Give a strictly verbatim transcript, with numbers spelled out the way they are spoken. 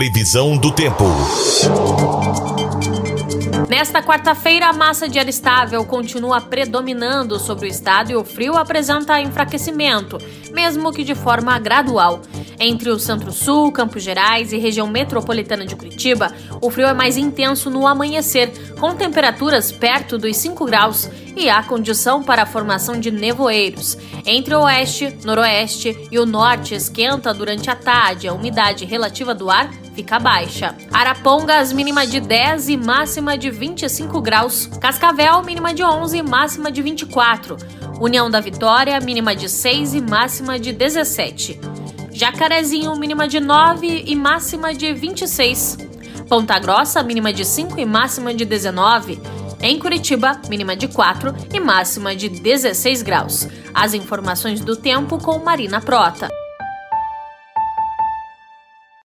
Previsão do tempo. Nesta quarta-feira, a massa de ar estável continua predominando sobre o estado e o frio apresenta enfraquecimento, mesmo que de forma gradual. Entre o Centro-Sul, Campos Gerais e região metropolitana de Curitiba, o frio é mais intenso no amanhecer, com temperaturas perto dos cinco graus e há condição para a formação de nevoeiros. Entre o oeste, noroeste e o norte esquenta durante a tarde, a umidade relativa do ar fica baixa. Arapongas, mínima de dez e máxima de vinte e cinco graus. Cascavel, mínima de onze e máxima de vinte e quatro. União da Vitória, mínima de seis e máxima de dezessete. Jacarezinho, mínima de nove e máxima de vinte e seis. Ponta Grossa, mínima de cinco e máxima de dezenove. Em Curitiba, mínima de quatro e máxima de dezesseis graus. As informações do tempo com Marina Prota.